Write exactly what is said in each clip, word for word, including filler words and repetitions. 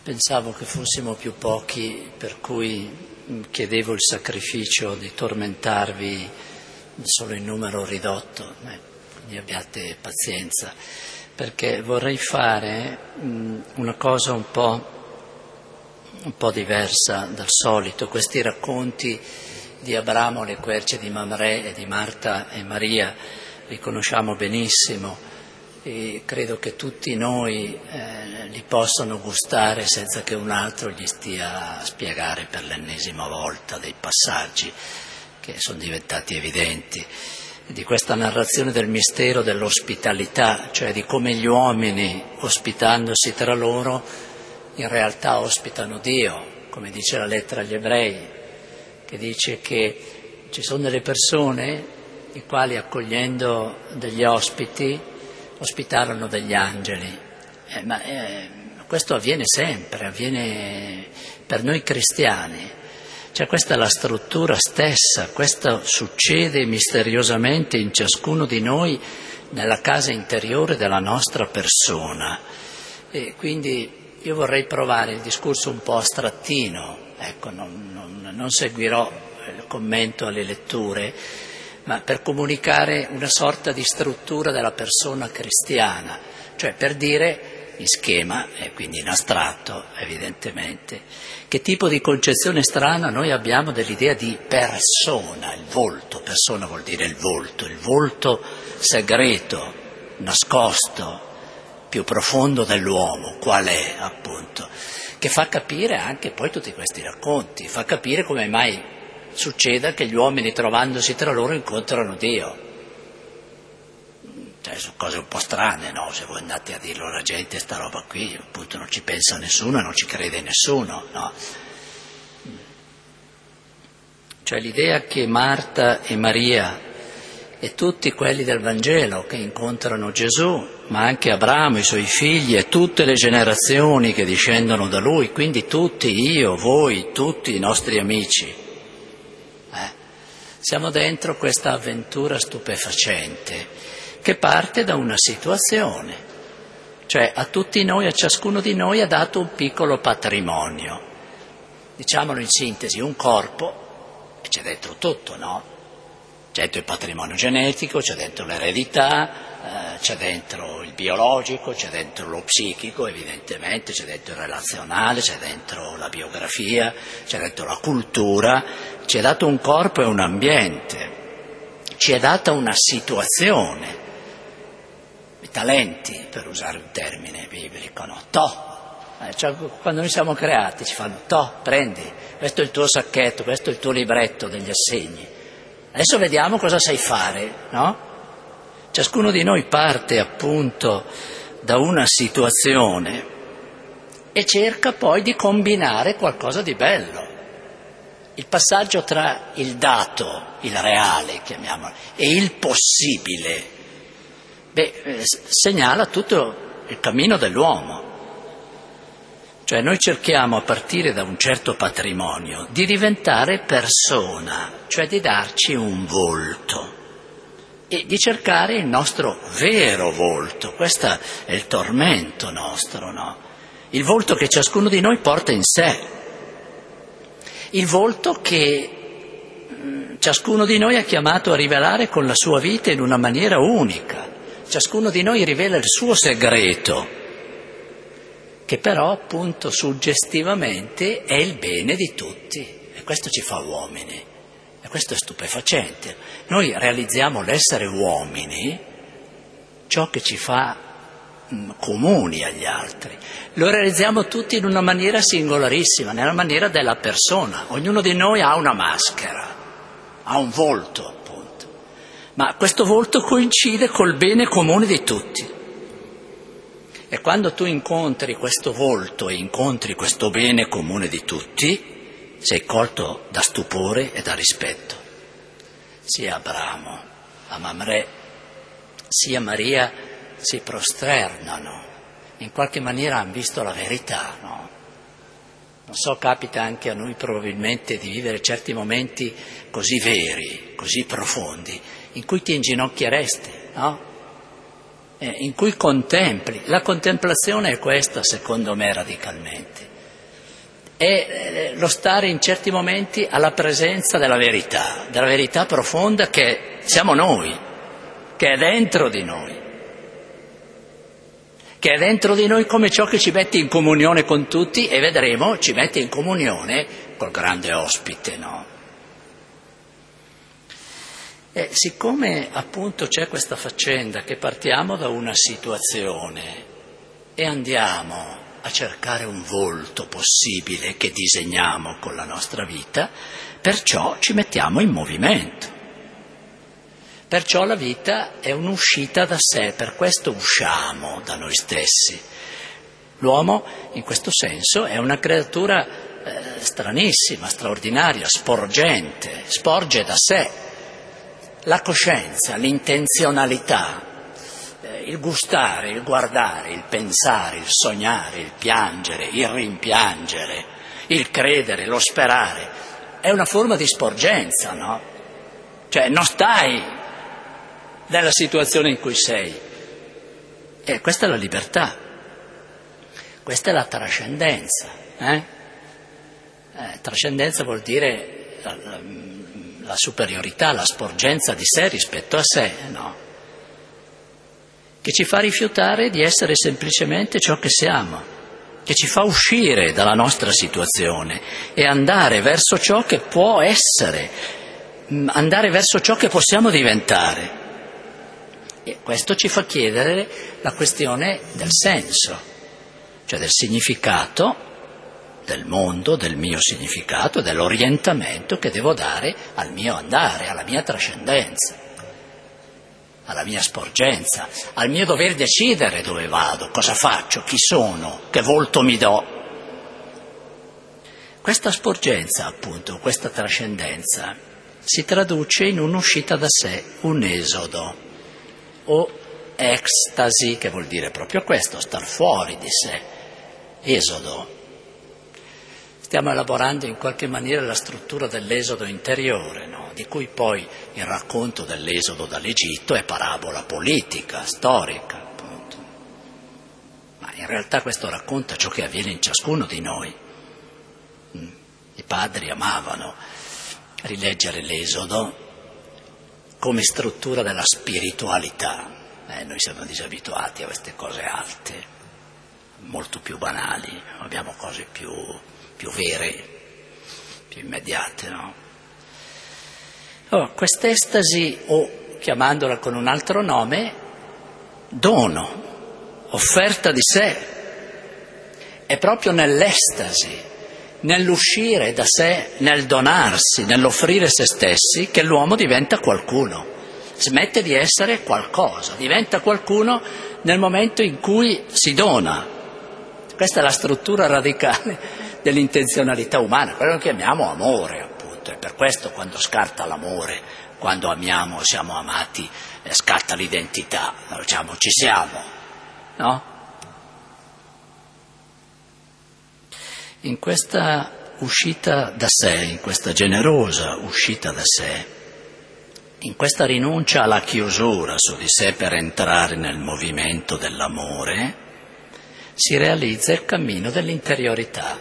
Pensavo che fossimo più pochi, per cui chiedevo il sacrificio di tormentarvi solo in numero ridotto, eh, quindi abbiate pazienza, perché vorrei fare mh, una cosa un po', un po' diversa dal solito. Questi racconti di Abramo, le querce di Mamre e di Marta e Maria li conosciamo benissimo e credo che tutti noi eh, li possano gustare senza che un altro gli stia a spiegare per l'ennesima volta dei passaggi che sono diventati evidenti, di questa narrazione del mistero dell'ospitalità, cioè di come gli uomini, ospitandosi tra loro, in realtà ospitano Dio, come dice la lettera agli Ebrei, che dice che ci sono delle persone i quali, accogliendo degli ospiti, ospitarono degli angeli. Eh, ma eh, questo avviene sempre, avviene per noi cristiani. Cioè questa è la struttura stessa, questo succede misteriosamente in ciascuno di noi nella casa interiore della nostra persona. E quindi io vorrei provare il discorso un po' astrattino, ecco, non, non, non seguirò il commento alle letture, ma per comunicare una sorta di struttura della persona cristiana, cioè per dire in schema, e quindi in astratto evidentemente, che tipo di concezione strana noi abbiamo dell'idea di persona, il volto, persona vuol dire il volto, il volto segreto, nascosto, più profondo dell'uomo, qual è appunto, che fa capire anche poi tutti questi racconti, fa capire come mai succeda che gli uomini, trovandosi tra loro, incontrano Dio. Cioè, sono cose un po' strane, no? Se voi andate a dirlo alla gente, sta roba qui, appunto non ci pensa nessuno e non ci crede nessuno, no? Cioè l'idea che Marta e Maria e tutti quelli del Vangelo che incontrano Gesù, ma anche Abramo, i suoi figli e tutte le generazioni che discendono da lui, quindi tutti, io, voi, tutti i nostri amici, eh? Siamo dentro questa avventura stupefacente che parte da una situazione, cioè a tutti noi, a ciascuno di noi ha dato un piccolo patrimonio, diciamolo in sintesi, un corpo, e c'è dentro tutto, no? C'è dentro il patrimonio genetico, c'è dentro l'eredità, eh, c'è dentro il biologico, c'è dentro lo psichico evidentemente, c'è dentro il relazionale, c'è dentro la biografia, c'è dentro la cultura, ci è dato un corpo e un ambiente, ci è data una situazione, i talenti, per usare un termine biblico, no? To, eh, cioè, quando noi siamo creati ci fanno to, prendi, questo è il tuo sacchetto, questo è il tuo libretto degli assegni, adesso vediamo cosa sai fare, no? Ciascuno di noi parte appunto da una situazione e cerca poi di combinare qualcosa di bello. Il passaggio tra il dato, il reale, chiamiamolo, e il possibile, beh, segnala tutto il cammino dell'uomo. Cioè noi cerchiamo, a partire da un certo patrimonio, di diventare persona, cioè di darci un volto e di cercare il nostro vero volto. Questo è il tormento nostro, no? Il volto che ciascuno di noi porta in sé. Il volto che ciascuno di noi è chiamato a rivelare con la sua vita in una maniera unica. Ciascuno di noi rivela il suo segreto, che però appunto suggestivamente è il bene di tutti. E questo ci fa uomini. E questo è stupefacente. Noi realizziamo l'essere uomini, ciò che ci fa mh, comuni agli altri. Lo realizziamo tutti in una maniera singolarissima, nella maniera della persona. Ognuno di noi ha una maschera, ha un volto appunto, ma questo volto coincide col bene comune di tutti. E quando tu incontri questo volto e incontri questo bene comune di tutti, sei colto da stupore e da rispetto. Sia Abramo, a Mamre, sia Maria si prosternano. In qualche maniera hanno visto la verità, no? Non so, capita anche a noi probabilmente di vivere certi momenti così veri, così profondi, in cui ti inginocchieresti, no? Eh, in cui contempli. La contemplazione è questa, secondo me, radicalmente. è lo stare in certi momenti alla presenza della verità, della verità profonda che siamo noi, che è dentro di noi, che è dentro di noi come ciò che ci mette in comunione con tutti e vedremo ci mette in comunione col grande ospite, no? E siccome appunto c'è questa faccenda che partiamo da una situazione e andiamo a cercare un volto possibile che disegniamo con la nostra vita, perciò ci mettiamo in movimento. Perciò la vita è un'uscita da sé, per questo usciamo da noi stessi. L'uomo, in questo senso, è una creatura eh, stranissima, straordinaria, sporgente, sporge da sé. La coscienza, l'intenzionalità, eh, il gustare, il guardare, il pensare, il sognare, il piangere, il rimpiangere, il credere, lo sperare, è una forma di sporgenza, no? Cioè non stai nella situazione in cui sei. E questa è la libertà, questa è la trascendenza. Eh? Eh, trascendenza vuol dire la, la, la superiorità, la sporgenza di sé rispetto a sé, no? Che ci fa rifiutare di essere semplicemente ciò che siamo, che ci fa uscire dalla nostra situazione e andare verso ciò che può essere, andare verso ciò che possiamo diventare. E questo ci fa chiedere la questione del senso, cioè del significato del mondo, del mio significato, dell'orientamento che devo dare al mio andare, alla mia trascendenza, alla mia sporgenza, al mio dover decidere dove vado, cosa faccio, chi sono, che volto mi do. Questa sporgenza, appunto, questa trascendenza, si traduce in un'uscita da sé, un esodo, o ekstasi, che vuol dire proprio questo, star fuori di sé, esodo. Stiamo elaborando in qualche maniera la struttura dell'esodo interiore, no? Di cui poi il racconto dell'esodo dall'Egitto è parabola politica, storica, appunto. Ma in realtà questo racconta ciò che avviene in ciascuno di noi. I padri amavano rileggere l'Esodo come struttura della spiritualità. Eh, noi siamo disabituati a queste cose alte, molto più banali, abbiamo cose più, più vere, più immediate, no? Oh, quest'estasi, o chiamandola con un altro nome, dono, offerta di sé, è proprio nell'estasi, nell'uscire da sé, nel donarsi, nell'offrire se stessi, che l'uomo diventa qualcuno, smette di essere qualcosa, diventa qualcuno nel momento in cui si dona. Questa è la struttura radicale dell'intenzionalità umana, quello che chiamiamo amore, appunto, e per questo quando scarta l'amore, quando amiamo, siamo amati, eh, scatta l'identità, diciamo ci siamo, no? In questa uscita da sé, in questa generosa uscita da sé, in questa rinuncia alla chiusura su di sé per entrare nel movimento dell'amore, si realizza il cammino dell'interiorità.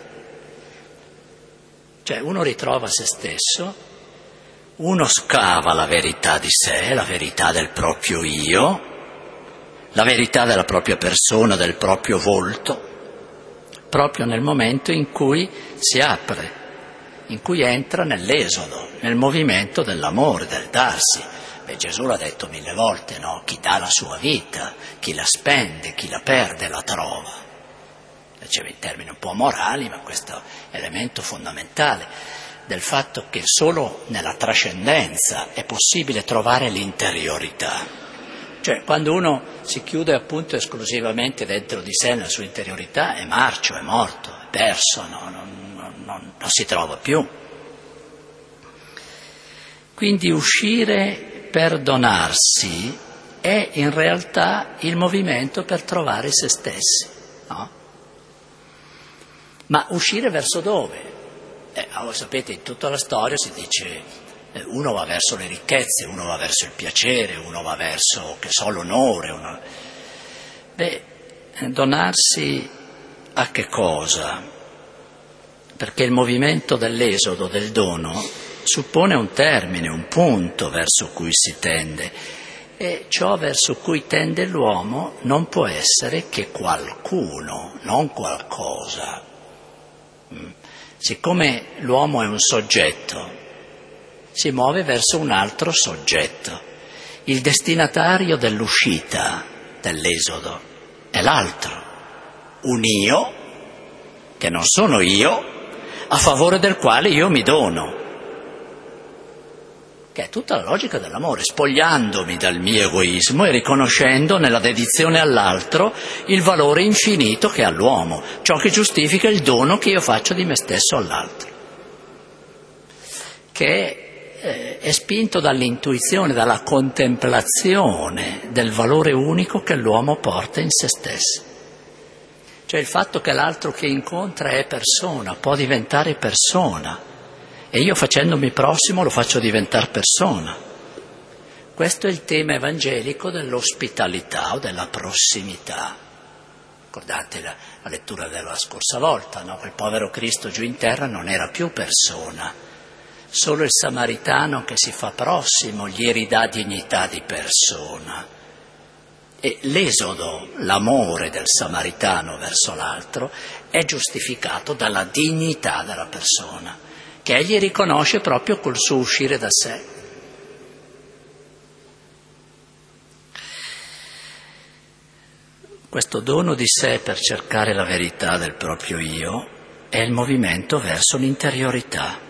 Cioè uno ritrova se stesso, uno scava la verità di sé, la verità del proprio io, la verità della propria persona, del proprio volto, proprio nel momento in cui si apre, in cui entra nell'esodo, nel movimento dell'amore, del darsi. Beh, Gesù l'ha detto mille volte, no? Chi dà la sua vita, chi la spende, chi la perde, la trova. Diceva in termini un po' morali, ma questo è elemento fondamentale del fatto che solo nella trascendenza è possibile trovare l'interiorità. Cioè, quando uno si chiude appunto esclusivamente dentro di sé, nella sua interiorità, è marcio, è morto, è perso, no? non, non, non, non si trova più. Quindi uscire per donarsi è in realtà il movimento per trovare se stessi, no? Ma uscire verso dove? Eh, allora, sapete, in tutta la storia si dice uno va verso le ricchezze, uno va verso il piacere, uno va verso, che so, l'onore. Uno... Beh, donarsi a che cosa? perché il movimento dell'esodo, del dono, suppone un termine, un punto verso cui si tende, e ciò verso cui tende l'uomo non può essere che qualcuno, non qualcosa. Siccome l'uomo è un soggetto, si muove verso un altro soggetto. Il destinatario dell'uscita, dell'esodo, è l'altro, un io, che non sono io, a favore del quale io mi dono, che è tutta la logica dell'amore, spogliandomi dal mio egoismo e riconoscendo nella dedizione all'altro il valore infinito che ha l'uomo, ciò che giustifica il dono che io faccio di me stesso all'altro, che è, è spinto dall'intuizione, dalla contemplazione del valore unico che l'uomo porta in se stesso. Cioè il fatto che l'altro che incontra è persona, può diventare persona, e io facendomi prossimo lo faccio diventare persona. Questo è il tema evangelico dell'ospitalità o della prossimità. Ricordate la, la lettura della scorsa volta, no? Quel povero Cristo giù in terra non era più persona, solo il samaritano che si fa prossimo gli ridà dignità di persona. E l'esodo, l'amore del samaritano verso l'altro, è giustificato dalla dignità della persona, che egli riconosce proprio col suo uscire da sé. Questo dono di sé per cercare la verità del proprio io è il movimento verso l'interiorità,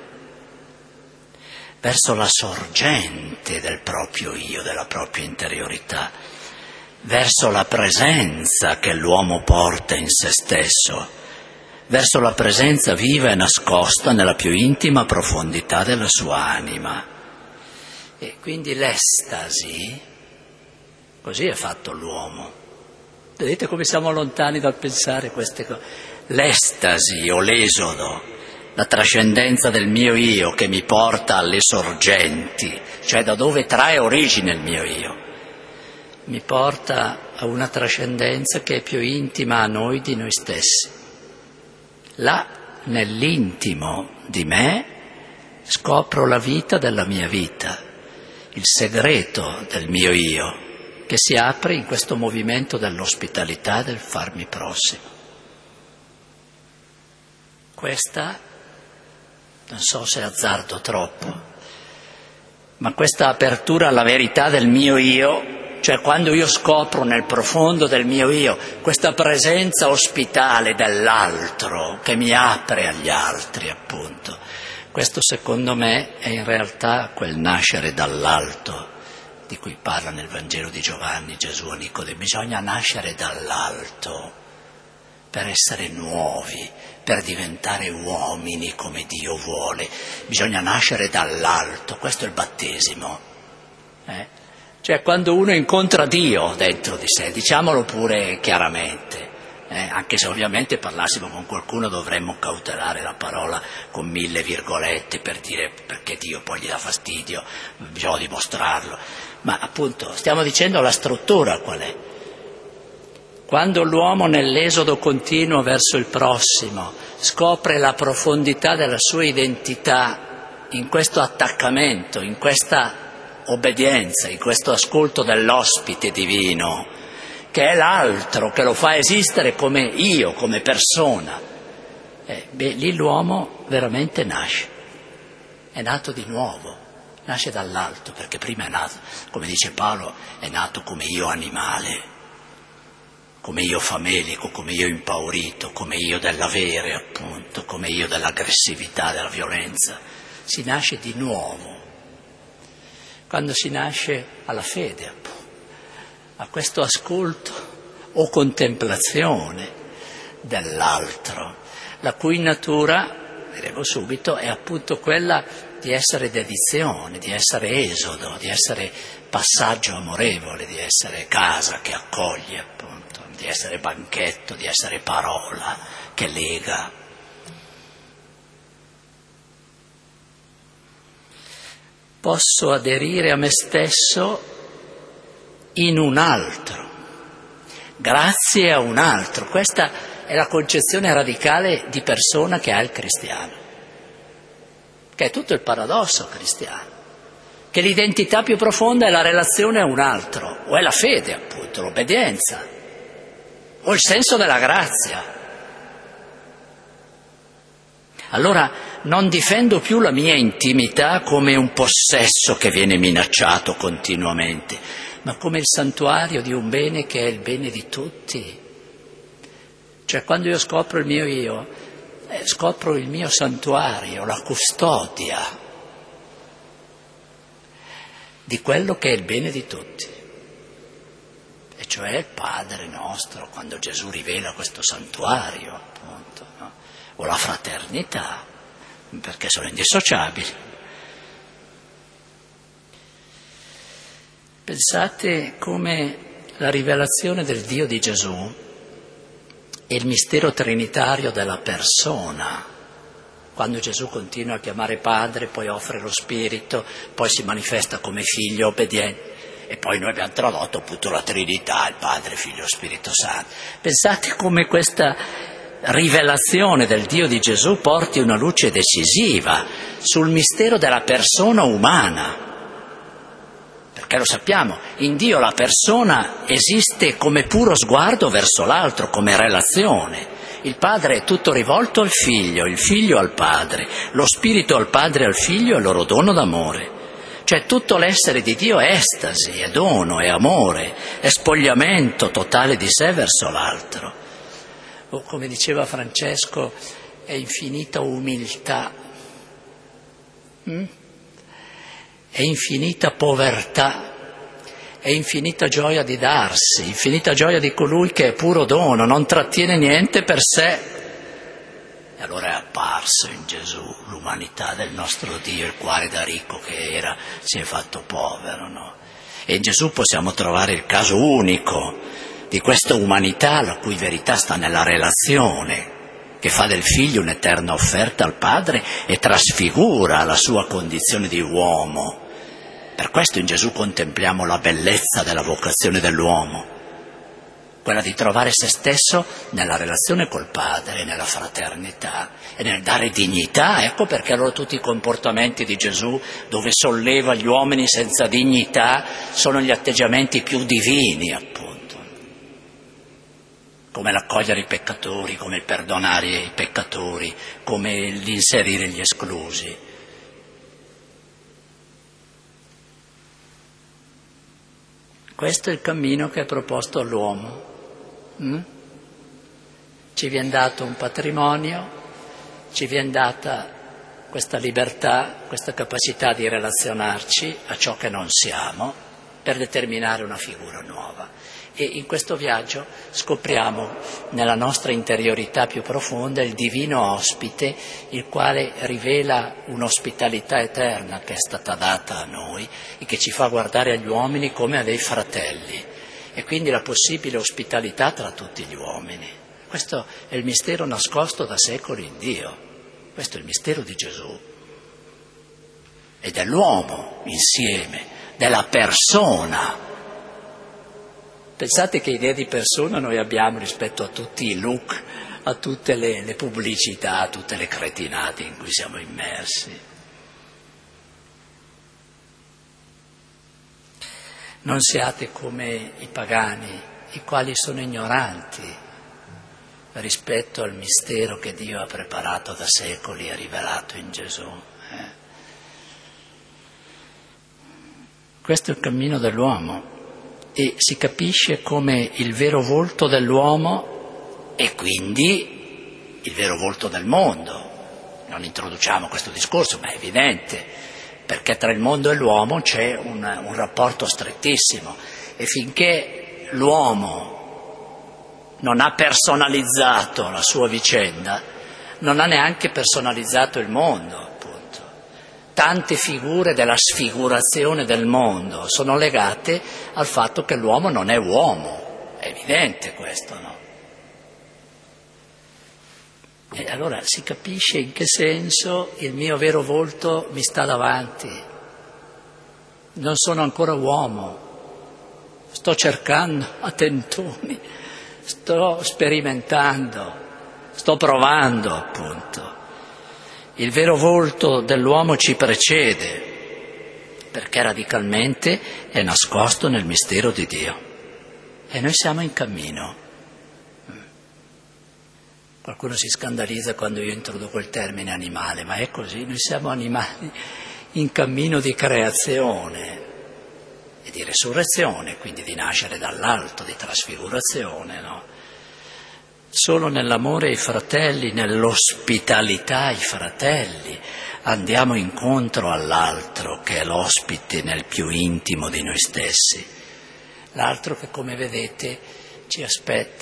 verso la sorgente del proprio io, della propria interiorità, verso la presenza che l'uomo porta in se stesso, verso la presenza viva e nascosta nella più intima profondità della sua anima. E quindi l'estasi, così è fatto l'uomo. Vedete come siamo lontani dal pensare queste cose. L'estasi o l'esodo, la trascendenza del mio io che mi porta alle sorgenti, cioè da dove trae origine il mio io, mi porta a una trascendenza che è più intima a noi di noi stessi. Là, nell'intimo di me, scopro la vita della mia vita, il segreto del mio io, che si apre in questo movimento dell'ospitalità, del farmi prossimo. Questa, non so se azzardo troppo, ma questa apertura alla verità del mio io, cioè quando io scopro nel profondo del mio io questa presenza ospitale dell'altro che mi apre agli altri, appunto, questo secondo me è in realtà quel nascere dall'alto di cui parla nel Vangelo di Giovanni Gesù a Nicodemo. Bisogna nascere dall'alto per essere nuovi, per diventare uomini come Dio vuole. Bisogna nascere dall'alto, questo è il battesimo. Eh? Cioè quando uno incontra Dio dentro di sé, diciamolo pure chiaramente, eh, anche se ovviamente parlassimo con qualcuno dovremmo cautelare la parola con mille virgolette per dire perché Dio poi gli dà fastidio, bisogna dimostrarlo, ma appunto stiamo dicendo la struttura qual è. Quando l'uomo nell'esodo continuo verso il prossimo scopre la profondità della sua identità in questo attaccamento, in questa obbedienza, in questo ascolto dell'ospite divino, che è l'altro, che lo fa esistere come io, come persona, eh, beh, lì l'uomo veramente nasce, è nato di nuovo, nasce dall'alto, perché prima è nato, come dice Paolo, è nato come io animale, come io famelico, come io impaurito, come io dell'avere, appunto, come io dell'aggressività, della violenza. Si nasce di nuovo. Quando si nasce alla fede, appunto, a questo ascolto o contemplazione dell'altro, la cui natura, diremo subito, è appunto quella di essere dedizione, di essere esodo, di essere passaggio amorevole, di essere casa che accoglie, appunto, di essere banchetto, di essere parola che lega. Posso aderire a me stesso in un altro, grazie a un altro. Questa è la concezione radicale di persona che ha il cristiano, che è tutto il paradosso cristiano, che l'identità più profonda è la relazione a un altro, o è la fede appunto, l'obbedienza, o il senso della grazia. Allora non difendo più la mia intimità come un possesso che viene minacciato continuamente, ma come il santuario di un bene che è il bene di tutti. Cioè quando io scopro il mio io, eh, scopro il mio santuario, la custodia di quello che è il bene di tutti, e cioè il Padre nostro, quando Gesù rivela questo santuario, appunto, no? O la fraternità, perché sono indissociabili. Pensate come la rivelazione del Dio di Gesù e il mistero trinitario della persona, quando Gesù continua a chiamare Padre, poi offre lo Spirito, poi si manifesta come Figlio obbediente, e poi noi abbiamo tradotto appunto la Trinità, il Padre, Figlio, Spirito Santo. Pensate come questa rivelazione del Dio di Gesù porti una luce decisiva sul mistero della persona umana, perché lo sappiamo, in Dio la persona esiste come puro sguardo verso l'altro, come relazione. Il Padre è tutto rivolto al Figlio, il Figlio al Padre, lo Spirito al Padre e al Figlio è il loro dono d'amore. Cioè tutto l'essere di Dio è estasi, è dono, è amore, è spogliamento totale di sé verso l'altro. O come diceva Francesco, è infinita umiltà, mm? È infinita povertà, è infinita gioia di darsi, infinita gioia di colui che è puro dono, non trattiene niente per sé. E allora è apparso in Gesù l'umanità del nostro Dio, il quale da ricco che era si è fatto povero, no? E in Gesù possiamo trovare il caso unico di questa umanità la cui verità sta nella relazione, che fa del Figlio un'eterna offerta al Padre e trasfigura la sua condizione di uomo. Per questo in Gesù contempliamo la bellezza della vocazione dell'uomo, quella di trovare se stesso nella relazione col Padre, nella fraternità e nel dare dignità. Ecco perché allora tutti i comportamenti di Gesù, dove solleva gli uomini senza dignità, sono gli atteggiamenti più divini, appunto. Come l'accogliere i peccatori, come il perdonare i peccatori, come l'inserire gli esclusi. Questo è il cammino che è proposto all'uomo. Mm? Ci viene dato un patrimonio, ci viene data questa libertà, questa capacità di relazionarci a ciò che non siamo per determinare una figura nuova. E in questo viaggio scopriamo nella nostra interiorità più profonda il divino ospite, il quale rivela un'ospitalità eterna che è stata data a noi e che ci fa guardare agli uomini come a dei fratelli, e quindi la possibile ospitalità tra tutti gli uomini. Questo è il mistero nascosto da secoli in Dio, questo è il mistero di Gesù e dell'uomo insieme, della persona. Pensate che idea di persona noi abbiamo rispetto a tutti i look, a tutte le, le pubblicità, a tutte le cretinate in cui siamo immersi. Non siate come i pagani, i quali sono ignoranti rispetto al mistero che Dio ha preparato da secoli e rivelato in Gesù. Eh? Questo è il cammino dell'uomo. E si capisce come il vero volto dell'uomo e quindi il vero volto del mondo. Non introduciamo questo discorso, ma è evidente, perché tra il mondo e l'uomo c'è un, un rapporto strettissimo, e finché l'uomo non ha personalizzato la sua vicenda, non ha neanche personalizzato il mondo. Tante figure della sfigurazione del mondo sono legate al fatto che l'uomo non è uomo, è evidente questo, no? E allora si capisce in che senso il mio vero volto mi sta davanti. Non sono ancora uomo, sto cercando a tentoni sto sperimentando, sto provando appunto. Il vero volto dell'uomo ci precede, perché radicalmente è nascosto nel mistero di Dio. E noi siamo in cammino. Qualcuno si scandalizza quando io introduco il termine animale, ma è così, noi siamo animali in cammino di creazione e di resurrezione, quindi di nascere dall'alto, di trasfigurazione, no? Solo nell'amore ai fratelli, nell'ospitalità ai fratelli, andiamo incontro all'altro che è l'ospite nel più intimo di noi stessi. L'altro che, come vedete, ci aspetta.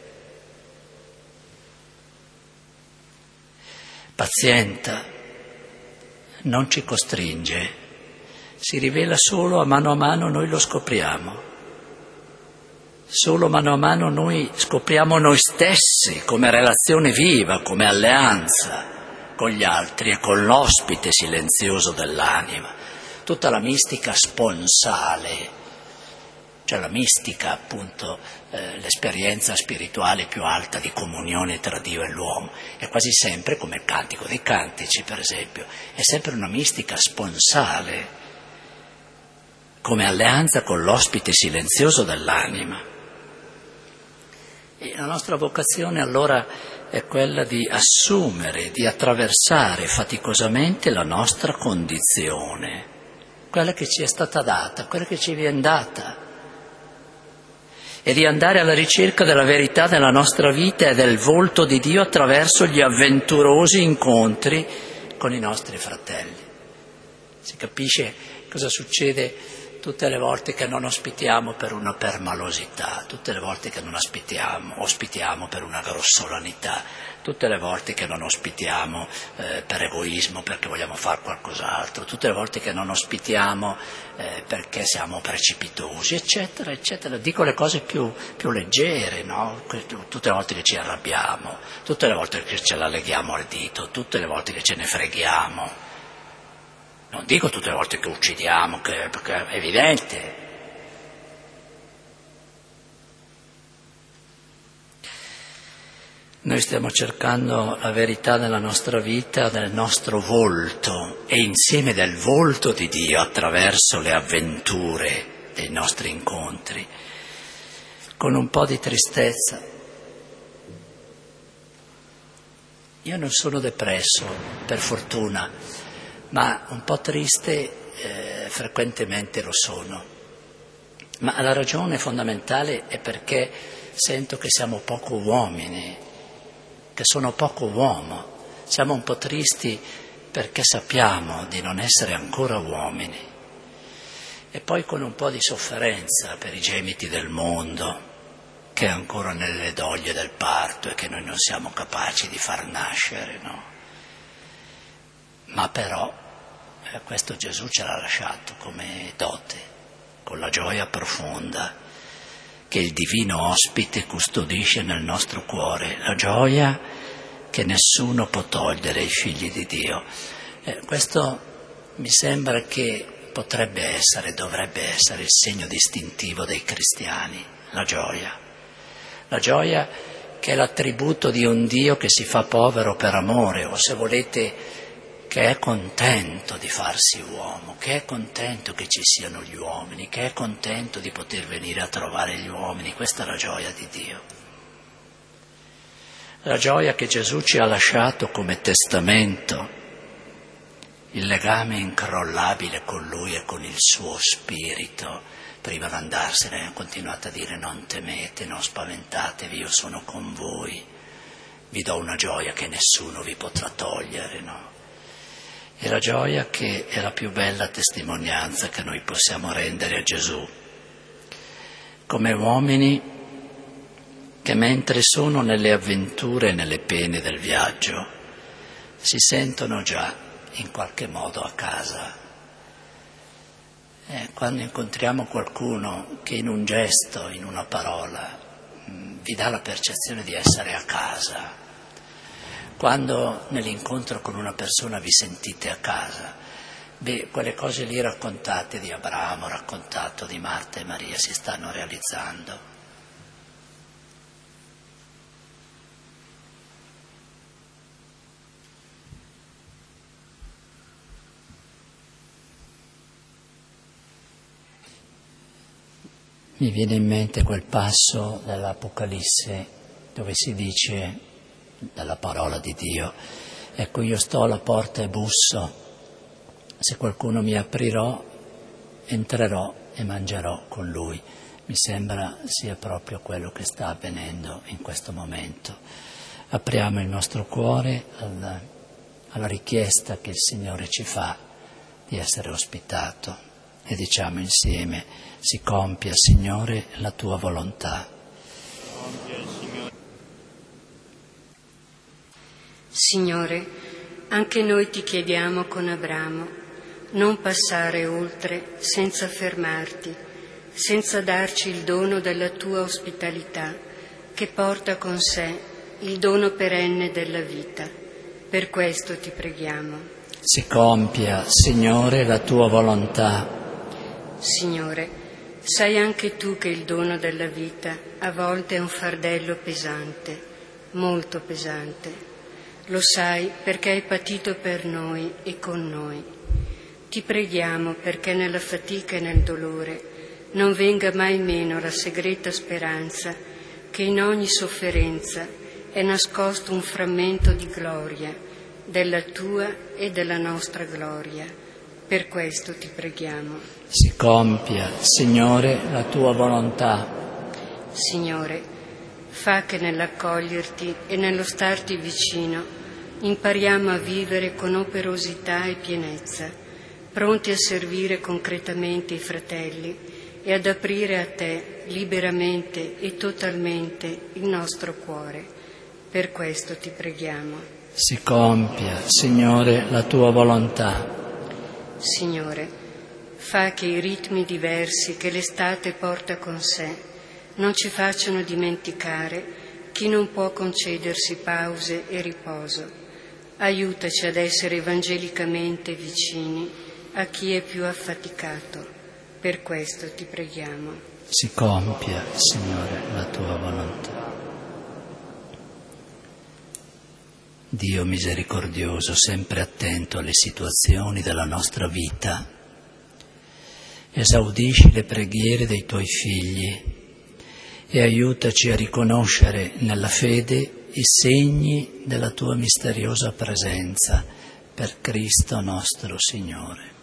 Pazienta, non ci costringe, si rivela solo a mano a mano noi lo scopriamo. Solo mano a mano noi scopriamo noi stessi come relazione viva, come alleanza con gli altri e con l'ospite silenzioso dell'anima. Tutta la mistica sponsale, cioè la mistica appunto, eh, l'esperienza spirituale più alta di comunione tra Dio e l'uomo, è quasi sempre, come il Cantico dei Cantici per esempio, è sempre una mistica sponsale, come alleanza con l'ospite silenzioso dell'anima. E la nostra vocazione allora è quella di assumere, di attraversare faticosamente la nostra condizione, quella che ci è stata data, quella che ci viene data, e di andare alla ricerca della verità della nostra vita e del volto di Dio attraverso gli avventurosi incontri con i nostri fratelli. Si capisce cosa succede tutte le volte che non ospitiamo per una permalosità, tutte le volte che non ospitiamo, ospitiamo per una grossolanità, tutte le volte che non ospitiamo eh, per egoismo, perché vogliamo fare qualcos'altro, tutte le volte che non ospitiamo eh, perché siamo precipitosi, eccetera, eccetera. Dico le cose più, più leggere, no? Tutte le volte che ci arrabbiamo, tutte le volte che ce la leghiamo al dito, tutte le volte che ce ne freghiamo. Non dico tutte le volte che uccidiamo, che, perché è evidente. Noi stiamo cercando la verità della nostra vita, del nostro volto e insieme del volto di Dio attraverso le avventure dei nostri incontri, con un po' di tristezza. Io non sono depresso, per fortuna, ma un po' triste eh, frequentemente lo sono. Ma la ragione fondamentale è perché sento che siamo poco uomini, che sono poco uomo. Siamo un po' tristi perché sappiamo di non essere ancora uomini. E poi con un po' di sofferenza per i gemiti del mondo, che è ancora nelle doglie del parto e che noi non siamo capaci di far nascere, no? Ma però eh, questo Gesù ce l'ha lasciato come dote, con la gioia profonda che il divino ospite custodisce nel nostro cuore, la gioia che nessuno può togliere ai figli di Dio. Eh, questo mi sembra che potrebbe essere, dovrebbe essere il segno distintivo dei cristiani, la gioia. La gioia che è l'attributo di un Dio che si fa povero per amore, o se volete che è contento di farsi uomo, che è contento che ci siano gli uomini, che è contento di poter venire a trovare gli uomini. Questa è la gioia di Dio. La gioia che Gesù ci ha lasciato come testamento, il legame incrollabile con Lui e con il suo spirito. Prima di andarsene ha continuato a dire: non temete, non spaventatevi, io sono con voi, vi do una gioia che nessuno vi potrà togliere, no? E la gioia che è la più bella testimonianza che noi possiamo rendere a Gesù, come uomini che mentre sono nelle avventure e nelle pene del viaggio si sentono già in qualche modo a casa. Eh, quando incontriamo qualcuno che in un gesto, in una parola, mh, vi dà la percezione di essere a casa, quando nell'incontro con una persona vi sentite a casa, beh, quelle cose lì raccontate di Abramo, raccontato di Marta e Maria si stanno realizzando. Mi viene in mente quel passo dell'Apocalisse dove si dice, dalla parola di Dio, ecco io sto alla porta e busso, se qualcuno mi aprirò, entrerò e mangerò con lui. Mi sembra sia proprio quello che sta avvenendo in questo momento. Apriamo il nostro cuore alla, alla richiesta che il Signore ci fa di essere ospitato e diciamo insieme: si compia, Signore, la tua volontà. Signore, anche noi ti chiediamo con Abramo, non passare oltre senza fermarti, senza darci il dono della tua ospitalità, che porta con sé il dono perenne della vita. Per questo ti preghiamo. Si compia, Signore, la tua volontà. Signore, sai anche tu che il dono della vita a volte è un fardello pesante, molto pesante. Lo sai perché hai patito per noi e con noi. Ti preghiamo perché nella fatica e nel dolore non venga mai meno la segreta speranza che in ogni sofferenza è nascosto un frammento di gloria, della tua e della nostra gloria. Per questo ti preghiamo. Si compia, Signore, la tua volontà. Signore, fa che nell'accoglierti e nello starti vicino impariamo a vivere con operosità e pienezza, pronti a servire concretamente i fratelli e ad aprire a te liberamente e totalmente il nostro cuore. Per questo ti preghiamo. Si compia, Signore, la tua volontà. Signore, fa che i ritmi diversi che l'estate porta con sé non ci facciano dimenticare chi non può concedersi pause e riposo. Aiutaci ad essere evangelicamente vicini a chi è più affaticato. Per questo ti preghiamo. Si compia, Signore, la tua volontà. Dio misericordioso, sempre attento alle situazioni della nostra vita, esaudisci le preghiere dei tuoi figli e aiutaci a riconoscere nella fede i segni della tua misteriosa presenza per Cristo nostro Signore.